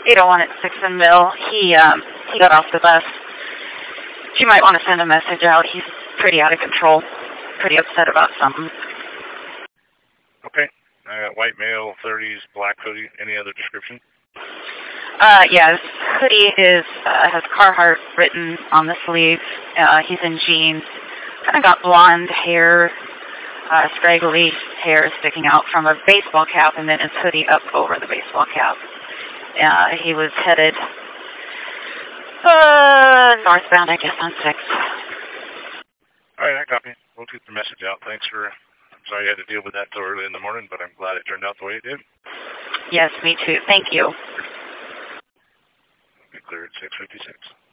801 at 6 and Mill. He got off the bus. You might want to send a message out. He's pretty out of control, pretty upset about something. Okay. I got white male, 30s, black hoodie. Any other description? Yeah, his hoodie has Carhartt written on the sleeve. He's in jeans. Kind of got blonde hair, scraggly hair sticking out from a baseball cap, and then his hoodie up over the baseball cap. He was headed northbound, I guess, on 6. All right, I copy. We'll keep the message out. Thanks for... I'm sorry you had to deal with that so early in the morning, but I'm glad it turned out the way it did. Yes, me too. Thank you. Be clear at 6:56.